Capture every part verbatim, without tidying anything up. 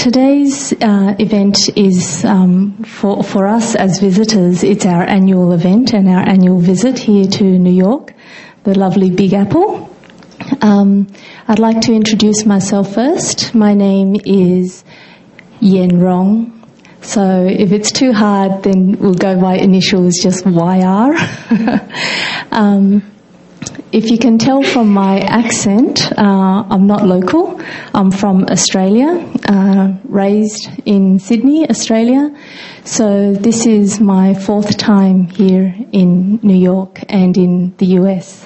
today's uh, event is, um, for, for us as visitors, it's our annual event and our annual visit here to New York, the lovely Big Apple. Um, I'd like to introduce myself first. My name is Yen Rong. So if it's too hard, then we'll go by initials, just Y R. um, If you can tell from my accent, uh, I'm not local. I'm from Australia, uh, raised in Sydney, Australia. So this is my fourth time here in New York and in the U S.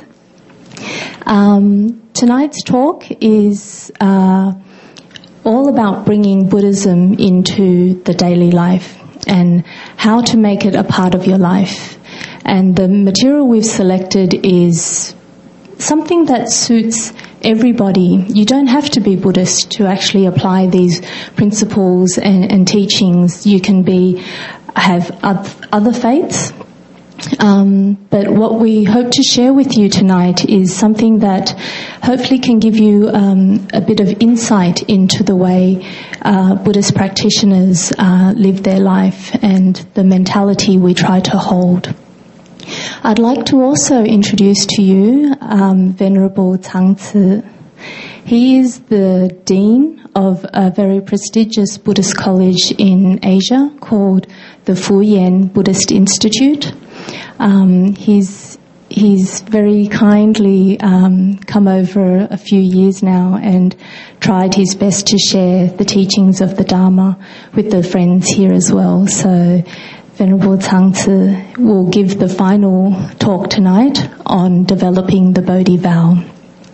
Um, tonight's talk is uh, all about bringing Buddhism into the daily life and how to make it a part of your life. And the material we've selected is something that suits everybody. You don't have to be Buddhist to actually apply these principles and, and teachings. You can be have other faiths. Um, but what we hope to share with you tonight is something that hopefully can give you um, a bit of insight into the way uh, Buddhist practitioners uh, live their life and the mentality we try to hold. I'd like to also introduce to you um, Venerable Zhang Zi. He is the Dean of a very prestigious Buddhist college in Asia called the Fuyan Buddhist Institute. Um, he's he's very kindly um, come over a few years now and tried his best to share the teachings of the Dharma with the friends here as well. So Venerable Zhang Zi will give the final talk tonight on developing the Bodhi vow.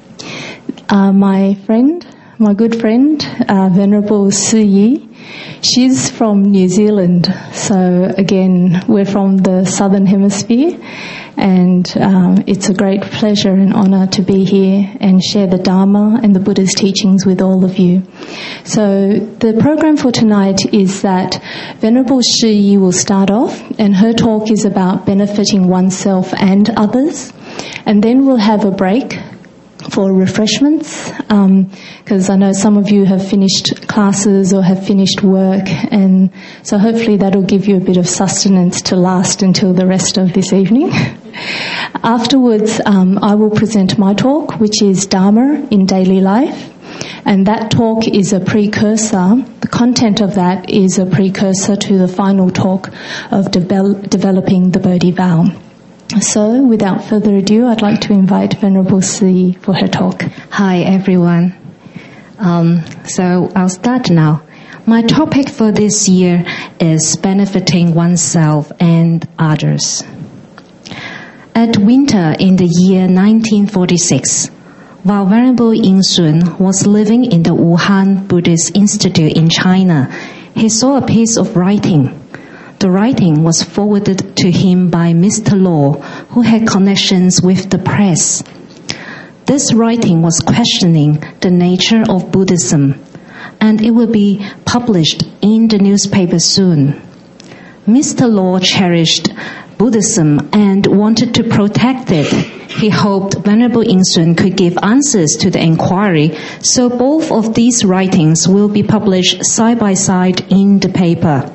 Uh, my friend, my good friend, uh, Venerable Su Yi, she's from New Zealand. So again, we're from the Southern Hemisphere, and um, it's a great pleasure and honour to be here and share the Dharma and the Buddha's teachings with all of you. So the program for tonight is that Venerable Shi Yi will start off, and her talk is about benefiting oneself and others, and then we'll have a break for refreshments, because um, I know some of you have finished classes or have finished work, and so hopefully that'll give you a bit of sustenance to last until the rest of this evening. Afterwards, um, I will present my talk, which is Dharma in Daily Life, and that talk is a precursor, the content of that is a precursor to the final talk of devel- developing the Bodhi vow. So, without further ado, I'd like to invite Venerable Si for her talk. Hi, everyone. Um, so, I'll start now. My topic for this year is benefiting oneself and others. At winter in the year nineteen forty-six, while Venerable Yingsun was living in the Wuhan Buddhist Institute in China, he saw a piece of writing. The writing was forwarded to him by Mister Law, who had connections with the press. This writing was questioning the nature of Buddhism, and it will be published in the newspaper soon. Mister Law cherished Buddhism and wanted to protect it. He hoped Venerable Yingsun could give answers to the inquiry, so both of these writings will be published side by side in the paper.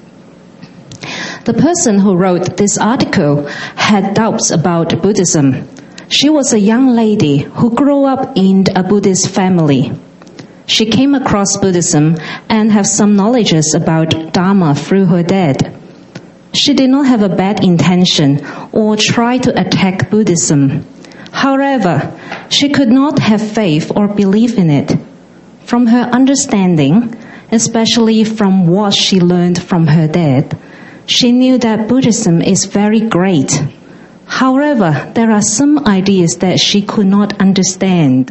The person who wrote this article had doubts about Buddhism. She was a young lady who grew up in a Buddhist family. She came across Buddhism and had some knowledge about Dharma through her dad. She did not have a bad intention or try to attack Buddhism. However, she could not have faith or belief in it. From her understanding, especially from what she learned from her dad, she knew that Buddhism is very great. However, there are some ideas that she could not understand.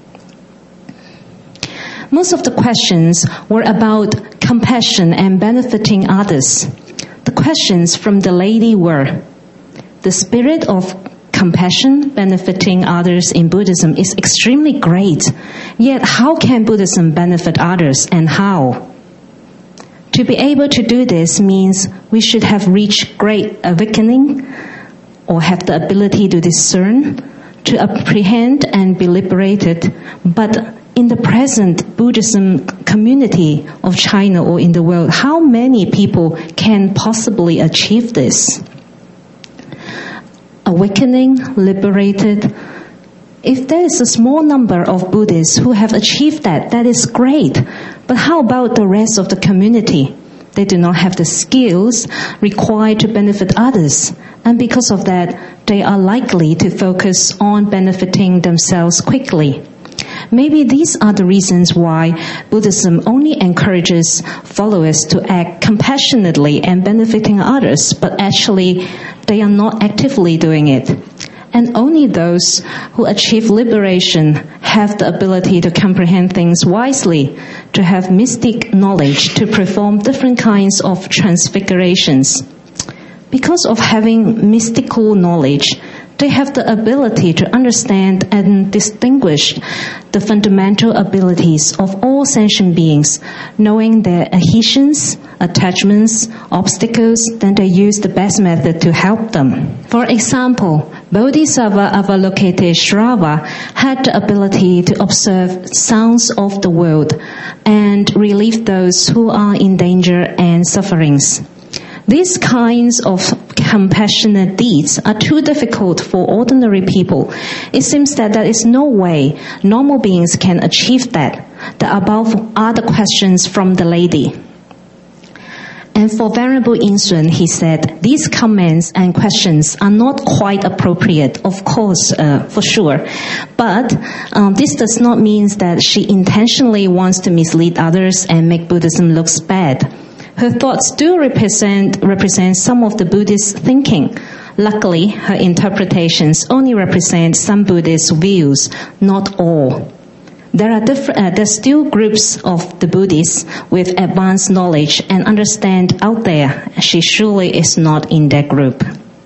Most of the questions were about compassion and benefiting others. The questions from the lady were, the spirit of compassion, benefiting others in Buddhism is extremely great. Yet how can Buddhism benefit others, and how? To be able to do this means we should have reached great awakening or have the ability to discern, to apprehend and be liberated. But in the present Buddhism community of China or in the world, how many people can possibly achieve this? Awakening, liberated. If there is a small number of Buddhists who have achieved that, that is great. But how about the rest of the community? They do not have the skills required to benefit others. And because of that, they are likely to focus on benefiting themselves quickly. Maybe these are the reasons why Buddhism only encourages followers to act compassionately and benefiting others, but actually they are not actively doing it. And only those who achieve liberation have the ability to comprehend things wisely, to have mystic knowledge, to perform different kinds of transfigurations. Because of having mystical knowledge, they have the ability to understand and distinguish the fundamental abilities of all sentient beings, knowing their adhesions, attachments, obstacles, then they use the best method to help them. For example, Bodhisattva Avalokiteshvara had the ability to observe sounds of the world and relieve those who are in danger and sufferings. These kinds of compassionate deeds are too difficult for ordinary people. It seems that there is no way normal beings can achieve that. The above are the questions from the lady. And for Venerable Yinsun, he said, these comments and questions are not quite appropriate, of course, uh, for sure. But um, this does not mean that she intentionally wants to mislead others and make Buddhism look bad. Her thoughts do represent represent some of the Buddhist thinking. Luckily, her interpretations only represent some Buddhist views, not all. There are different, uh, there's still groups of the Buddhists with advanced knowledge and understand out there. She surely is not in that group.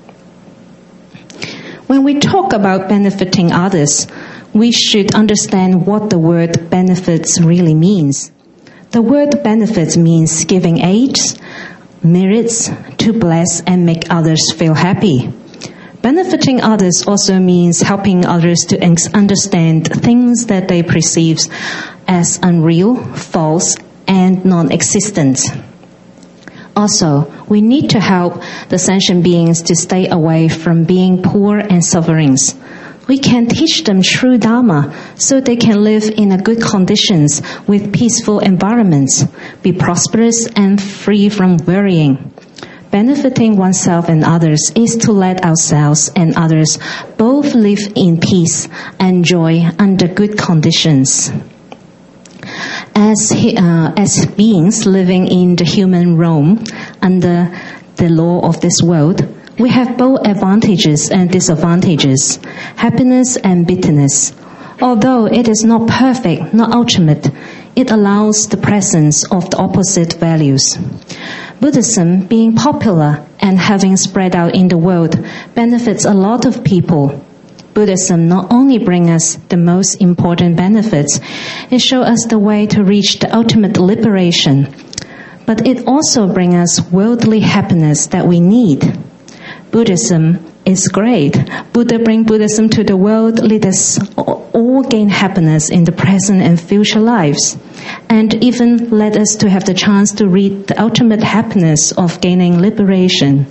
When we talk about benefiting others, we should understand what the word benefits really means. The word benefits means giving aids, merits, to bless and make others feel happy. Benefiting others also means helping others to understand things that they perceive as unreal, false, and non-existent. Also, we need to help the sentient beings to stay away from being poor and sufferings. We can teach them true Dharma so they can live in a good conditions with peaceful environments, be prosperous and free from worrying. Benefiting oneself and others is to let ourselves and others both live in peace and joy under good conditions. As, uh, as beings living in the human realm under the law of this world, we have both advantages and disadvantages, happiness and bitterness. Although it is not perfect, not ultimate, it allows the presence of the opposite values. Buddhism, being popular and having spread out in the world, benefits a lot of people. Buddhism not only brings us the most important benefits, it shows us the way to reach the ultimate liberation, but it also brings us worldly happiness that we need. Buddhism is great. Buddha bring Buddhism to the world, let us all gain happiness in the present and future lives, and even let us to have the chance to reach the ultimate happiness of gaining liberation.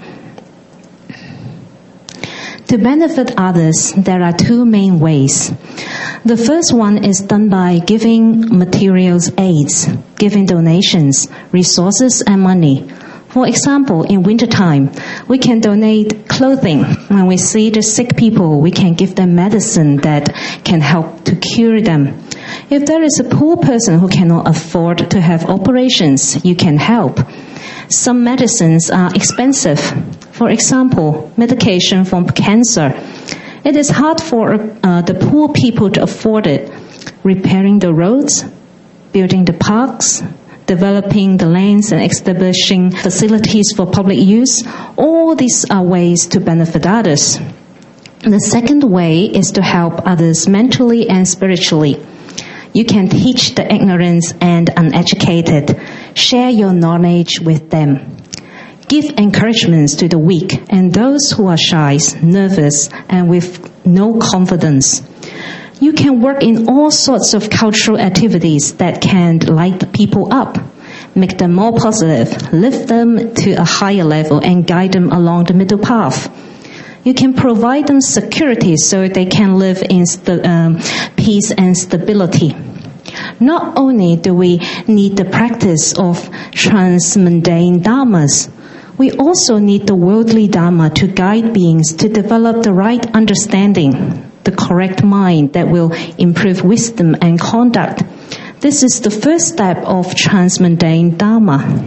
To benefit others, there are two main ways. The first one is done by giving materials aids, giving donations, resources and money. For example, in wintertime, we can donate clothing. When we see the sick people, we can give them medicine that can help to cure them. If there is a poor person who cannot afford to have operations, you can help. Some medicines are expensive. For example, medication for cancer. It is hard for uh, the poor people to afford it. Repairing the roads, building the parks, developing the lands and establishing facilities for public use, all these are ways to benefit others. The second way is to help others mentally and spiritually. You can teach the ignorant and uneducated. Share your knowledge with them. Give encouragements to the weak and those who are shy, nervous, and with no confidence. You can work in all sorts of cultural activities that can light people up, make them more positive, lift them to a higher level, and guide them along the middle path. You can provide them security so they can live in st- um, peace and stability. Not only do we need the practice of transmundane dharmas, we also need the worldly dharma to guide beings to develop the right understanding, the correct mind that will improve wisdom and conduct. This is the first step of transmundane dharma.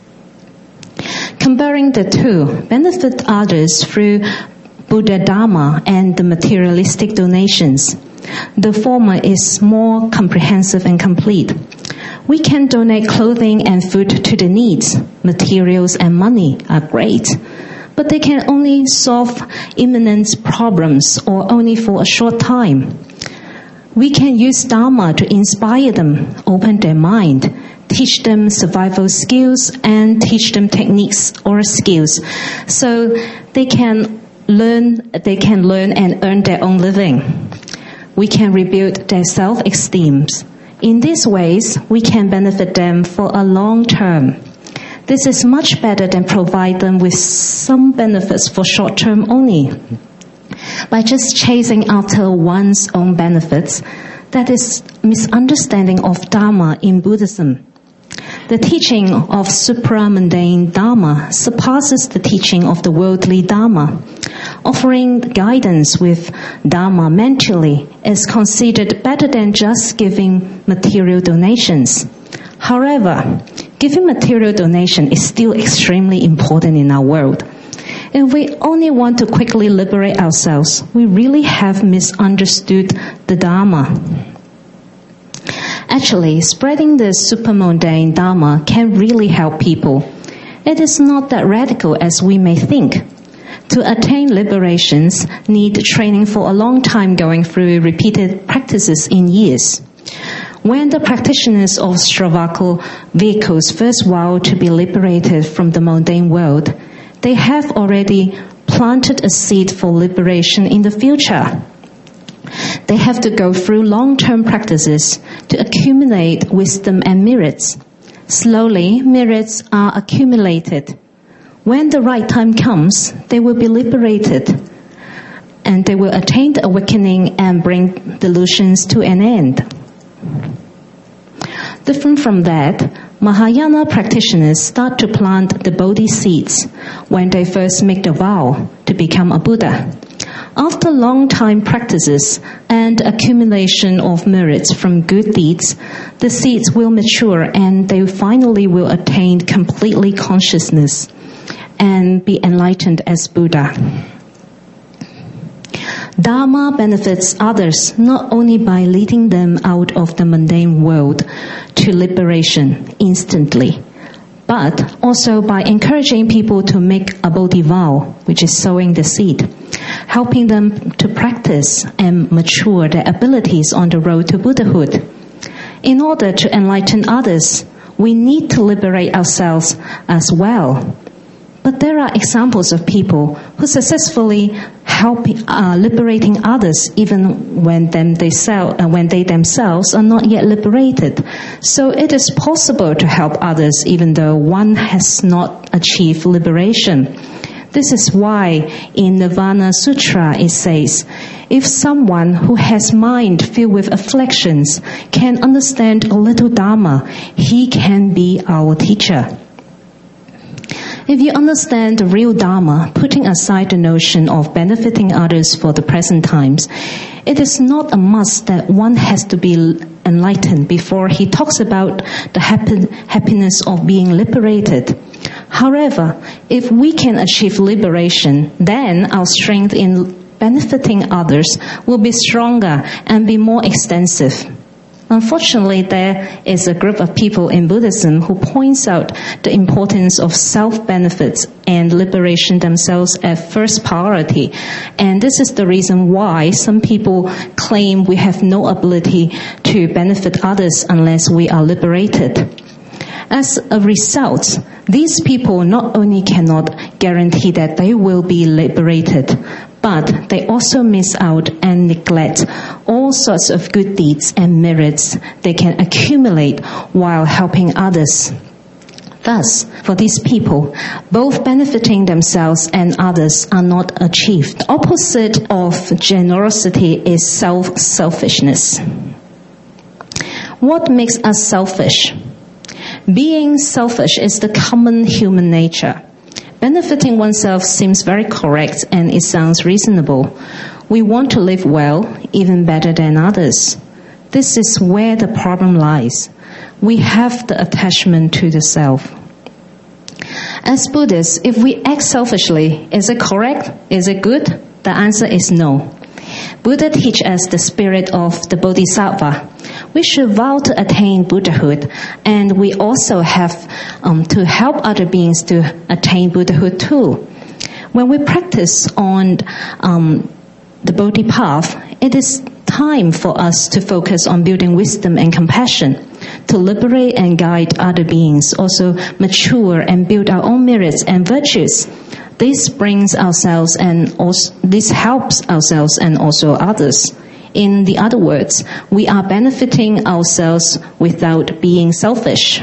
Comparing the two, benefit others through Buddha Dharma and the materialistic donations. The former is more comprehensive and complete. We can donate clothing and food to the needs. Materials and money are great, but they can only solve imminent problems or only for a short time. We can use Dharma to inspire them, open their mind, teach them survival skills, and teach them techniques or skills so they can learn, they can learn and earn their own living. We can rebuild their self-esteem. In these ways, we can benefit them for a long term. This is much better than provide them with some benefits for short term only. By just chasing after one's own benefits, that is misunderstanding of Dharma in Buddhism. The teaching of supramundane Dharma surpasses the teaching of the worldly Dharma. Offering guidance with Dharma mentally is considered better than just giving material donations. However, giving material donation is still extremely important in our world. If we only want to quickly liberate ourselves, we really have misunderstood the Dharma. Actually, spreading the supramundane Dharma can really help people. It is not that radical as we may think. To attain liberations, need training for a long time going through repeated practices in years. When the practitioners of Sravaka vehicles first vow to be liberated from the mundane world, they have already planted a seed for liberation in the future. They have to go through long-term practices to accumulate wisdom and merits. Slowly, merits are accumulated. When the right time comes, they will be liberated, and they will attain the awakening and bring delusions to an end. Different from that, Mahayana practitioners start to plant the Bodhi seeds when they first make the vow to become a Buddha. After long time practices and accumulation of merits from good deeds, the seeds will mature and they finally will attain completely consciousness and be enlightened as Buddha. Dharma benefits others not only by leading them out of the mundane world to liberation instantly, but also by encouraging people to make a Bodhi vow, which is sowing the seed, helping them to practice and mature their abilities on the road to Buddhahood. In order to enlighten others, we need to liberate ourselves as well. But there are examples of people who successfully help uh, liberating others even when, them they sell, uh, when they themselves are not yet liberated. So it is possible to help others even though one has not achieved liberation. This is why in Nirvana Sutra it says, if someone who has mind filled with afflictions can understand a little Dharma, he can be our teacher. If you understand the real Dharma, putting aside the notion of benefiting others for the present times, it is not a must that one has to be enlightened before he talks about the happy, happiness of being liberated. However, if we can achieve liberation, then our strength in benefiting others will be stronger and be more extensive. Unfortunately, there is a group of people in Buddhism who points out the importance of self-benefits and liberation themselves as first priority. And this is the reason why some people claim we have no ability to benefit others unless we are liberated. As a result, these people not only cannot guarantee that they will be liberated, but they also miss out and neglect all sorts of good deeds and merits they can accumulate while helping others. Thus, for these people, both benefiting themselves and others are not achieved. The opposite of generosity is self-selfishness. What makes us selfish? Being selfish is the common human nature. Benefiting oneself seems very correct and it sounds reasonable. We want to live well, even better than others. This is where the problem lies. We have the attachment to the self. As Buddhists, if we act selfishly, is it correct? Is it good? The answer is no. Buddha teaches us the spirit of the Bodhisattva. We should vow to attain Buddhahood, and we also have um, to help other beings to attain Buddhahood too. When we practice on um, the Bodhi path, it is time for us to focus on building wisdom and compassion, to liberate and guide other beings, also mature and build our own merits and virtues. This brings ourselves and also, this helps ourselves and also others. In the other words, we are benefiting ourselves without being selfish.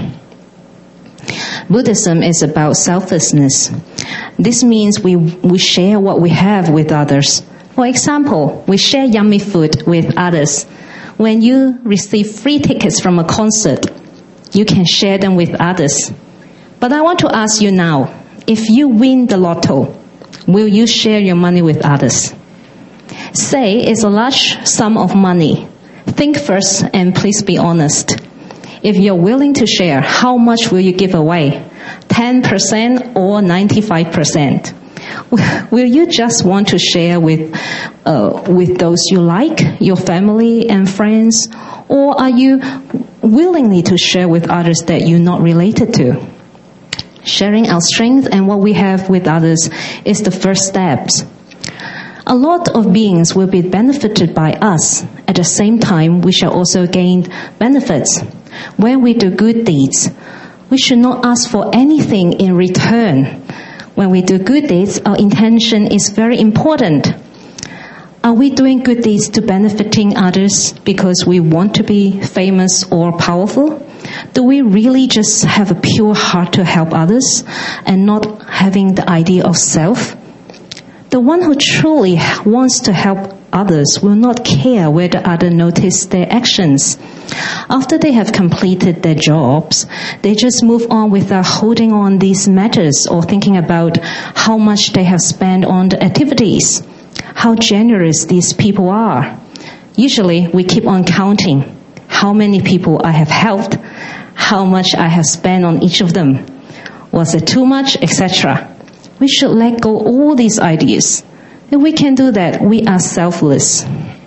Buddhism is about selflessness. This means we, we share what we have with others. For example, we share yummy food with others. When you receive free tickets from a concert, you can share them with others. But I want to ask you now, if you win the lotto, will you share your money with others? Say it's a large sum of money. Think first and please be honest. If you're willing to share, how much will you give away? ten percent or ninety-five percent? Will you just want to share with uh, with those you like, your family and friends? Or are you willingly to share with others that you're not related to? Sharing our strength and what we have with others is the first steps. A lot of beings will be benefited by us. At the same time, we shall also gain benefits. When we do good deeds, we should not ask for anything in return. When we do good deeds, our intention is very important. Are we doing good deeds to benefiting others because we want to be famous or powerful? Do we really just have a pure heart to help others and not having the idea of self? The one who truly wants to help others will not care whether others notice their actions. After they have completed their jobs, they just move on without holding on these matters or thinking about how much they have spent on the activities, how generous these people are. Usually, we keep on counting how many people I have helped, how much I have spent on each of them. Was it too much, et cetera. We should let go all these ideas. If we can do that, we are selfless.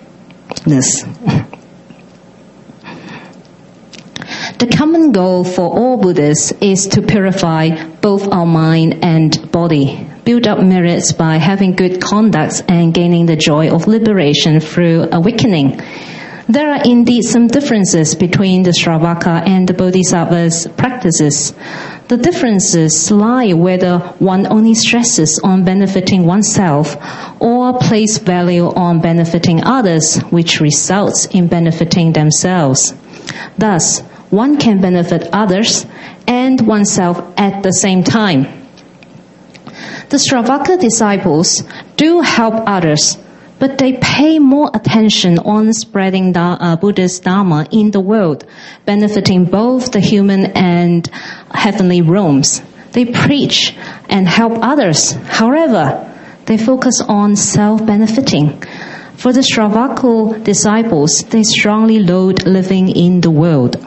The common goal for all Buddhists is to purify both our mind and body, build up merits by having good conduct and gaining the joy of liberation through awakening. There are indeed some differences between the Shravaka and the Bodhisattva's practices. The differences lie whether one only stresses on benefiting oneself or places value on benefiting others, which results in benefiting themselves. Thus, one can benefit others and oneself at the same time. The Shravaka disciples do help others, but they pay more attention on spreading the uh, Buddha's Dharma in the world, benefiting both the human and heavenly realms. They preach and help others. However, they focus on self-benefiting. For the Shravaka disciples, they strongly loathe living in the world.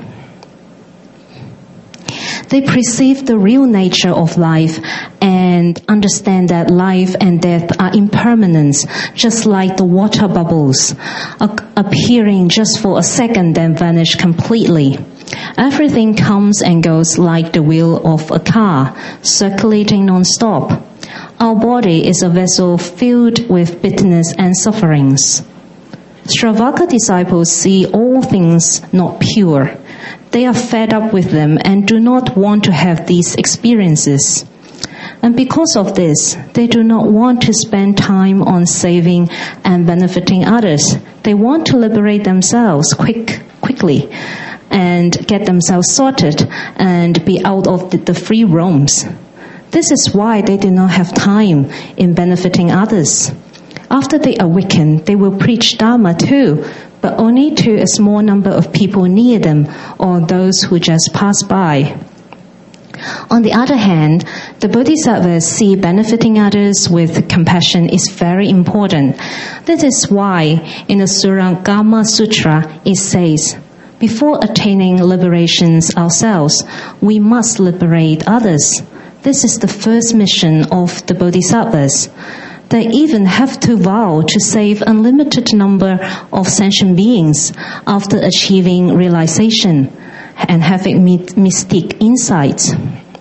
They perceive the real nature of life and understand that life and death are impermanent, just like the water bubbles, appearing just for a second then vanish completely. Everything comes and goes like the wheel of a car, circulating non-stop. Our body is a vessel filled with bitterness and sufferings. Shravaka disciples see all things not pure. They are fed up with them and do not want to have these experiences. And because of this, they do not want to spend time on saving and benefiting others. They want to liberate themselves quick, quickly and get themselves sorted and be out of the, the free roams. This is why they do not have time in benefiting others. After they awaken, they will preach Dharma too, but only to a small number of people near them or those who just pass by. On the other hand, the Bodhisattvas see benefiting others with compassion is very important. That is why in the Surangama Sutra it says, before attaining liberations ourselves, we must liberate others. This is the first mission of the Bodhisattvas. They even have to vow to save unlimited number of sentient beings after achieving realization and having mystic insights.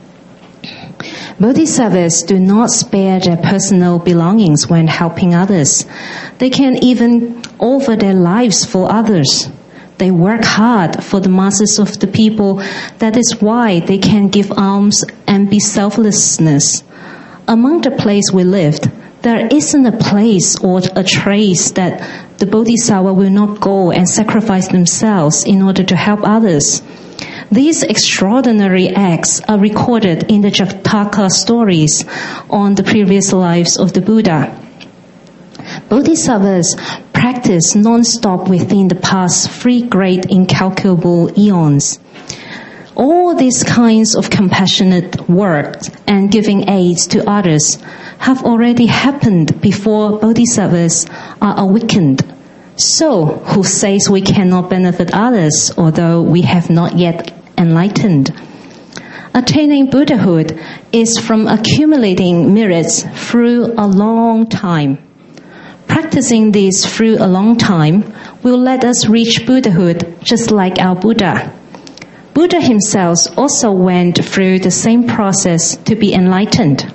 Bodhisattvas do not spare their personal belongings when helping others. They can even offer their lives for others. They work hard for the masses of the people. That is why they can give alms and be selflessness. Among the place we lived, there isn't a place or a trace that the Bodhisattva will not go and sacrifice themselves in order to help others. These extraordinary acts are recorded in the Jataka stories on the previous lives of the Buddha. Bodhisattvas practice non-stop within the past three great incalculable eons. All these kinds of compassionate work and giving aid to others have already happened before Bodhisattvas are awakened. So, who says we cannot benefit others, although we have not yet enlightened? Attaining Buddhahood is from accumulating merits through a long time. Practicing this through a long time will let us reach Buddhahood just like our Buddha. Buddha himself also went through the same process to be enlightened.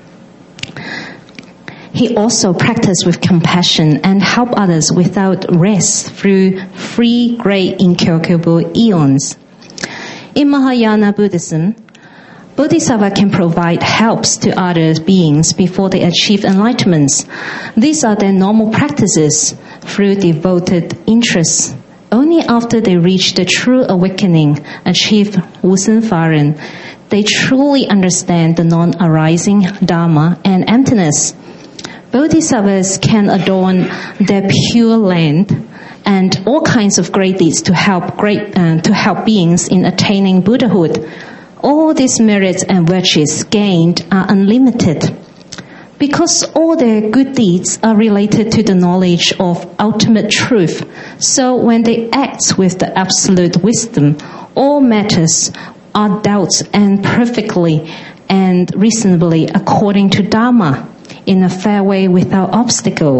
He also practiced with compassion and helped others without rest through three great incalculable eons. In Mahayana Buddhism, Bodhisattva can provide helps to other beings before they achieve enlightenments. These are their normal practices through devoted interests. Only after they reach the true awakening, achieve Wusen Faren, they truly understand the non-arising Dharma and emptiness. Bodhisattvas can adorn their pure land and all kinds of great deeds to help great uh, to help beings in attaining Buddhahood. All these merits and virtues gained are unlimited. Because all their good deeds are related to the knowledge of ultimate truth, so when they act with the absolute wisdom, all matters are dealt and perfectly and reasonably according to Dharma, in a fair way without obstacle.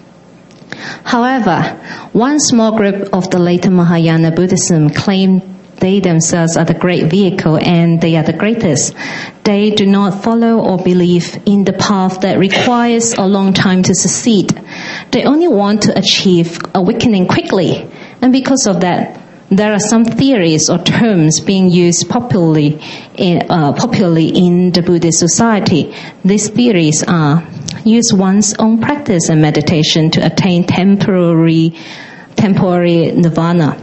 However, one small group of the later Mahayana Buddhism claimed they themselves are the great vehicle and they are the greatest. They do not follow or believe in the path that requires a long time to succeed. They only want to achieve awakening quickly. And because of that, there are some theories or terms being used popularly in, uh, popularly in the Buddhist society. These theories are: use one's own practice and meditation to attain temporary, temporary nirvana.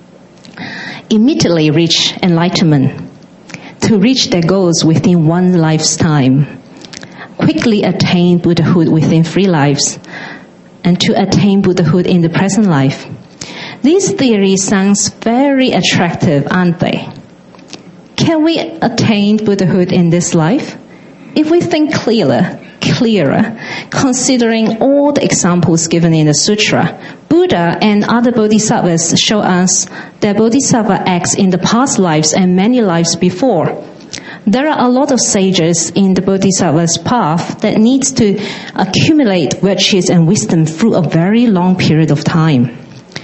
Immediately reach enlightenment. To reach their goals within one lifetime. Quickly attain Buddhahood within three lives. And to attain Buddhahood in the present life. These theories sounds very attractive, aren't they? Can we attain Buddhahood in this life? If we think clearer, clearer, considering all the examples given in the sutra, Buddha and other bodhisattvas show us that bodhisattva acts in the past lives and many lives before. There are a lot of sages in the bodhisattva's path that needs to accumulate virtues and wisdom through a very long period of time.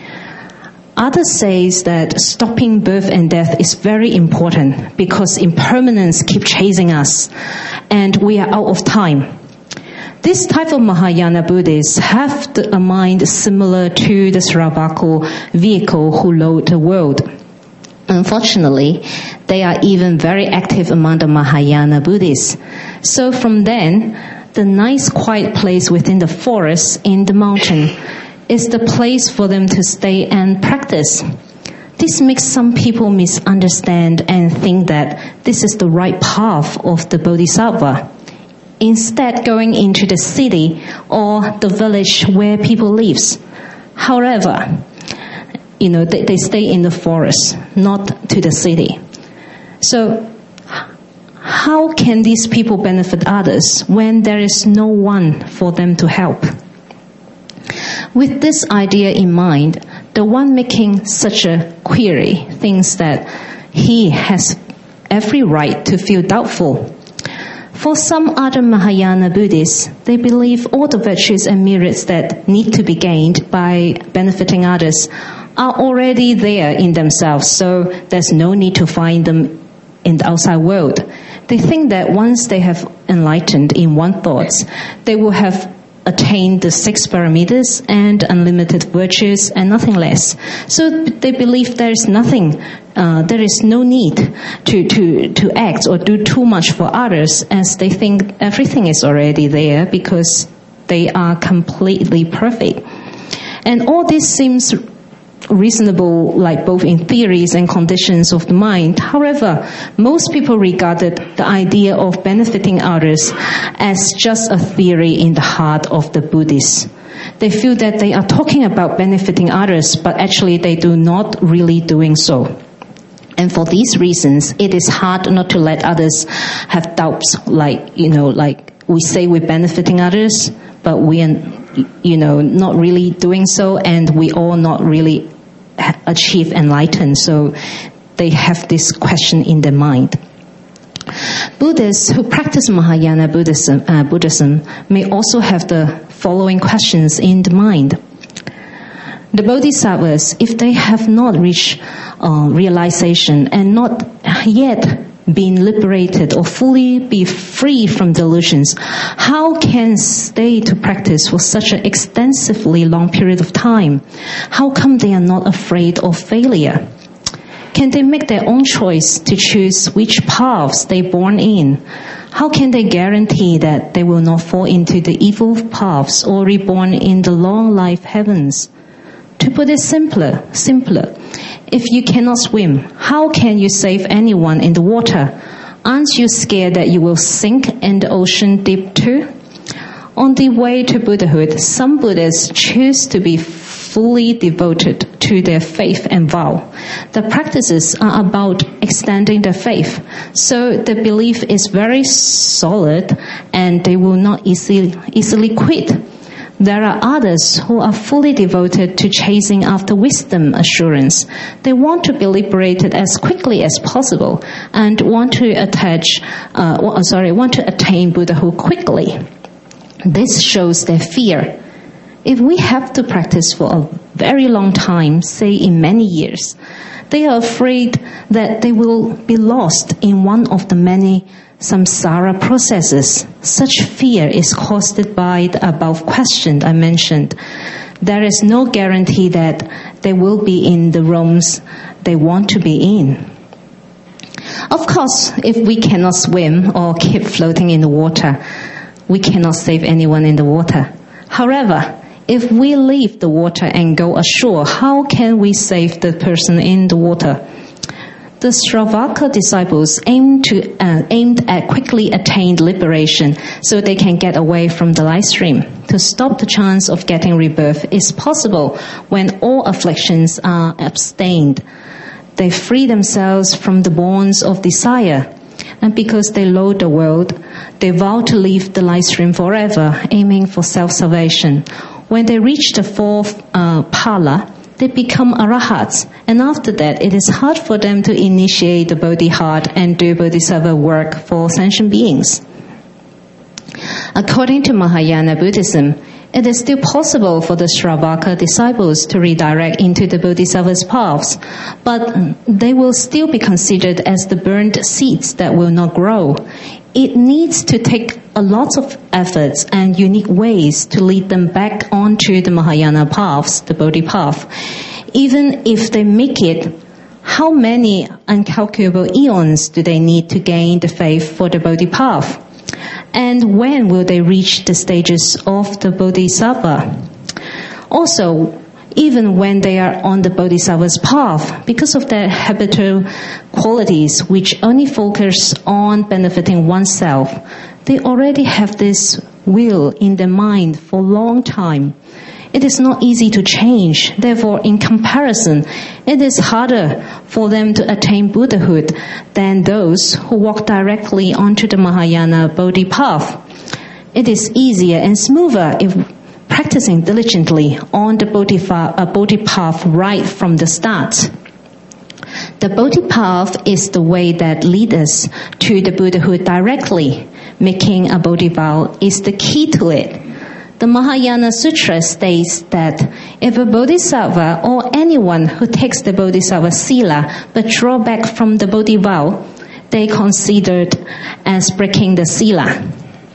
Others say that stopping birth and death is very important because impermanence keeps chasing us and we are out of time. This type of Mahayana Buddhists have the, a mind similar to the Sravaka vehicle who rode the world. Unfortunately, they are even very active among the Mahayana Buddhists. So from then, the nice quiet place within the forest in the mountain is the place for them to stay and practice. This makes some people misunderstand and think that this is the right path of the Bodhisattva. Instead, going into the city or the village where people live. However, you know, they, they stay in the forest, not to the city. So, how can these people benefit others when there is no one for them to help? With this idea in mind, the one making such a query thinks that he has every right to feel doubtful. For some other Mahayana Buddhists, they believe all the virtues and merits that need to be gained by benefiting others are already there in themselves, so there's no need to find them in the outside world. They think that once they have enlightened in one thought, they will have attained the six parameters and unlimited virtues and nothing less. So they believe there is nothing, uh, there is no need to, to, to act or do too much for others, as they think everything is already there because they are completely perfect. And all this seems reasonable, like both in theories and conditions of the mind. However, most people regarded the idea of benefiting others as just a theory in the heart of the Buddhists. They feel that they are talking about benefiting others, but actually they do not really doing so. And for these reasons, it is hard not to let others have doubts, like, you know, like we say we're benefiting others, but we are, you know, not really doing so, and we all not really achieve enlightenment. So they have this question in their mind. Buddhists who practice Mahayana Buddhism, uh, Buddhism may also have the following questions in the mind. The Bodhisattvas, if they have not reached uh, realization and not yet been liberated or fully be free from delusions, how can stay to practice for such an extensively long period of time? How come they are not afraid of failure? Can they make their own choice to choose which paths they born in? How can they guarantee that they will not fall into the evil paths or reborn in the long life heavens? To put it simpler, simpler, if you cannot swim, how can you save anyone in the water? Aren't you scared that you will sink in the ocean deep too? On the way to Buddhahood, some Buddhists choose to be fully devoted to their faith and vow. The practices are about extending their faith, so the belief is very solid and they will not easily, easily quit. There are others who are fully devoted to chasing after wisdom assurance. They want to be liberated as quickly as possible and want to attach, uh, well, sorry, want to attain Buddhahood quickly. This shows their fear. If we have to practice for a very long time, say in many years, they are afraid that they will be lost in one of the many samsara processes. Such fear is caused by the above question I mentioned. There is no guarantee that they will be in the realms they want to be in. Of course, if we cannot swim or keep floating in the water, we cannot save anyone in the water. However, if we leave the water and go ashore, how can we save the person in the water? The Shravaka disciples aimed, to, uh, aimed at quickly attained liberation so they can get away from the life stream. To stop the chance of getting rebirth is possible when all afflictions are abstained. They free themselves from the bonds of desire. And because they loathe the world, they vow to leave the life stream forever, aiming for self-salvation. When they reach the fourth uh, pala, they become arahats, and after that it is hard for them to initiate the bodhi heart and do bodhisattva work for sentient beings. According to Mahayana Buddhism, it is still possible for the Shravaka disciples to redirect into the bodhisattva's paths, but they will still be considered as the burned seeds that will not grow. It needs to take a lot of efforts and unique ways to lead them back onto the Mahayana paths, the Bodhi path. Even if they make it How many incalculable eons do they need to gain the faith for the Bodhi path? And when will they reach the stages of the Bodhisattva? Also, even when they are on the Bodhisattva's path, because of their habitual qualities which only focus on benefiting oneself, they already have this will in their mind for a long time. It is not easy to change. Therefore, in comparison, it is harder for them to attain Buddhahood than those who walk directly onto the Mahayana Bodhi path. It is easier and smoother if practicing diligently on the Bodhi path right from the start. The Bodhi path is the way that leads us to the Buddhahood directly. Making a Bodhi vow is the key to it. The Mahayana Sutra states that if a Bodhisattva or anyone who takes the Bodhisattva sila but draw back from the Bodhi vow, they considered as breaking the sila.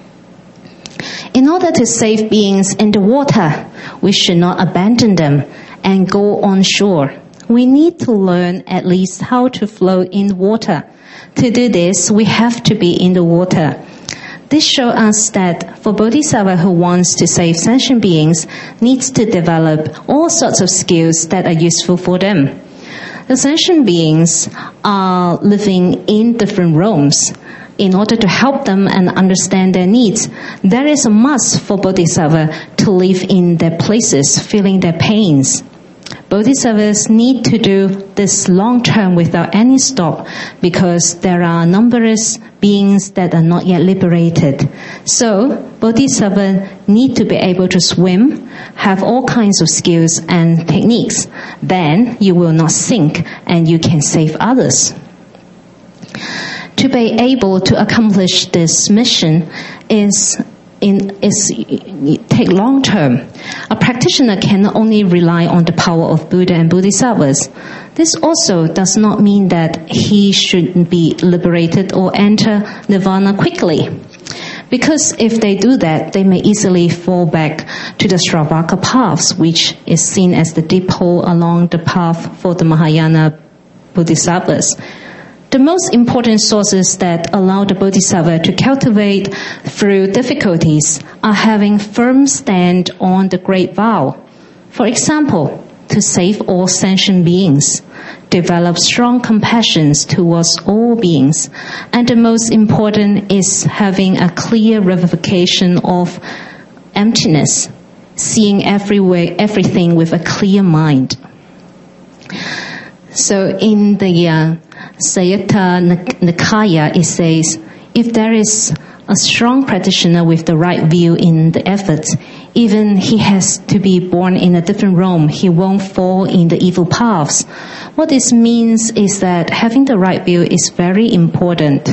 In order to save beings in the water, we should not abandon them and go on shore. We need to learn at least how to float in water. To do this, we have to be in the water. This shows us that for Bodhisattva who wants to save sentient beings, needs to develop all sorts of skills that are useful for them. The sentient beings are living in different realms. In order to help them and understand their needs, there is a must for Bodhisattva to live in their places, feeling their pains. Bodhisattvas need to do this long term without any stop because there are numerous beings that are not yet liberated. So, Bodhisattva need to be able to swim, have all kinds of skills and techniques. Then you will not sink and you can save others. To be able to accomplish this mission is in is take long term. A practitioner cannot only rely on the power of Buddha and Bodhisattvas. This also does not mean that he should be liberated or enter nirvana quickly. Because if they do that, they may easily fall back to the Sravaka paths, which is seen as the deep hole along the path for the Mahayana Bodhisattvas. The most important sources that allow the Bodhisattva to cultivate through difficulties are having firm stand on the great vow. For example, to save all sentient beings, develop strong compassion towards all beings, and the most important is having a clear revivification of emptiness, seeing everywhere, everything with a clear mind. So in the uh, Sayutta Nikaya, it says, if there is a strong practitioner with the right view in the efforts, even he has to be born in a different realm, he won't fall in the evil paths. What this means is that having the right view is very important.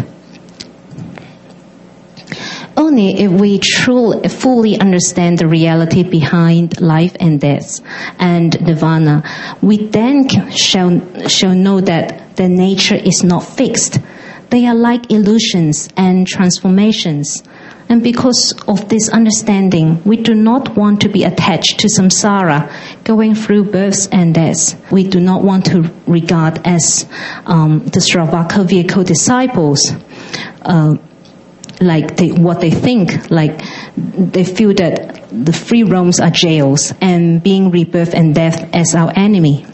Only if we truly, fully understand the reality behind life and death and nirvana, we then shall, shall know that their nature is not fixed. They are like illusions and transformations. And because of this understanding, we do not want to be attached to samsara, going through births and deaths. We do not want to regard as um, the Sravaka vehicle disciples, uh, like they, what they think, like they feel that the three realms are jails and being rebirth and death as our enemy.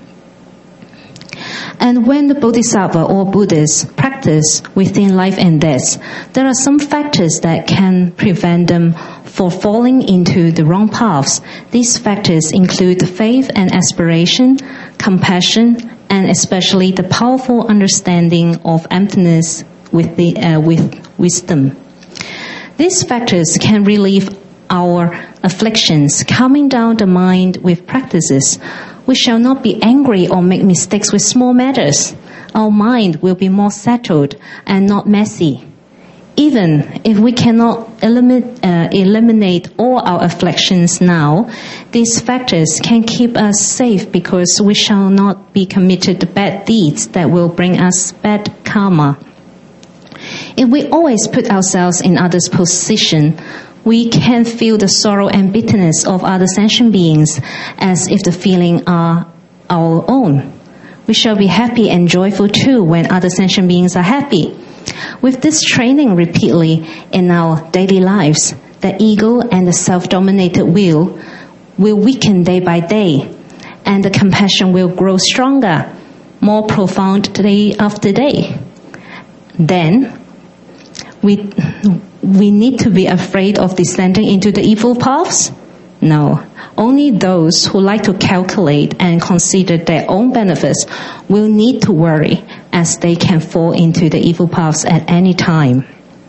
And when the Bodhisattva or Buddhists practice within life and death, there are some factors that can prevent them from falling into the wrong paths. These factors include faith and aspiration, compassion, and especially the powerful understanding of emptiness with, the, uh, with wisdom. These factors can relieve our afflictions, calming down the mind with practices. We shall not be angry or make mistakes with small matters. Our mind will be more settled and not messy. Even if we cannot eliminate, uh, eliminate all our afflictions now, these factors can keep us safe because we shall not be committed to bad deeds that will bring us bad karma. If we always put ourselves in others' position, we can feel the sorrow and bitterness of other sentient beings as if the feelings are our own. we shall be happy and joyful too when other sentient beings are happy. With this training repeatedly in our daily lives, the ego and the self-dominated will will weaken day by day, and the compassion will grow stronger, more profound day after day. Then, we, we need to be afraid of descending into the evil paths? No. Only those who like to calculate and consider their own benefits will need to worry, as they can fall into the evil paths at any time.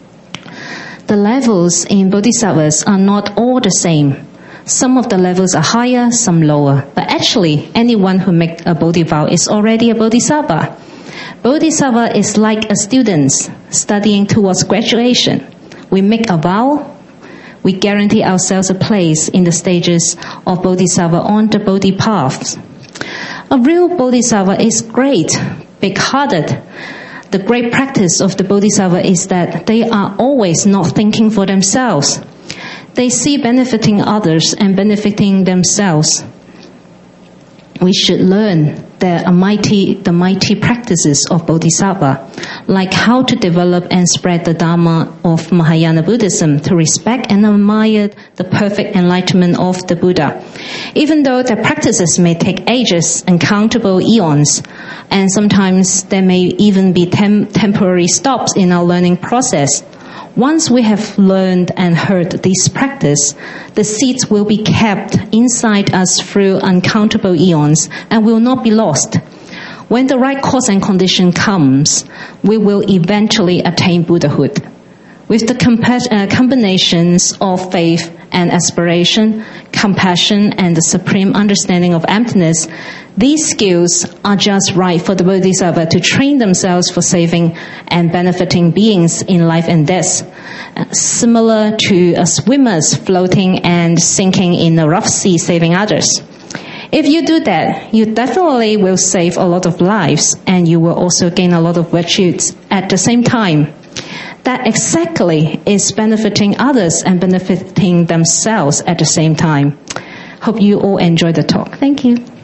The levels in bodhisattvas are not all the same. Some of the levels are higher, some lower. But actually, anyone who makes a bodhi vow is already a bodhisattva. Bodhisattva is like a student studying towards graduation. We make a vow, we guarantee ourselves a place in the stages of bodhisattva on the bodhi paths. A real bodhisattva is great, big-hearted. The great practice of the bodhisattva is that they are always not thinking for themselves. They see benefiting others and benefiting themselves. We should learn the mighty, the mighty practices of bodhisattva, like how to develop and spread the Dharma of Mahayana Buddhism to respect and admire the perfect enlightenment of the Buddha. Even though the practices may take ages, uncountable eons, and sometimes there may even be tem- temporary stops in our learning process, once we have learned and heard this practice, the seeds will be kept inside us through uncountable eons and will not be lost. When the right cause and condition comes, we will eventually attain Buddhahood. With the compa- uh, combinations of faith and aspiration, compassion, and the supreme understanding of emptiness, these skills are just right for the bodhisattva to train themselves for saving and benefiting beings in life and death, uh, similar to a swimmer's floating and sinking in a rough sea saving others. If you do that, you definitely will save a lot of lives, and you will also gain a lot of virtues at the same time. That exactly is benefiting others and benefiting themselves at the same time. Hope you all enjoyed the talk. Thank you.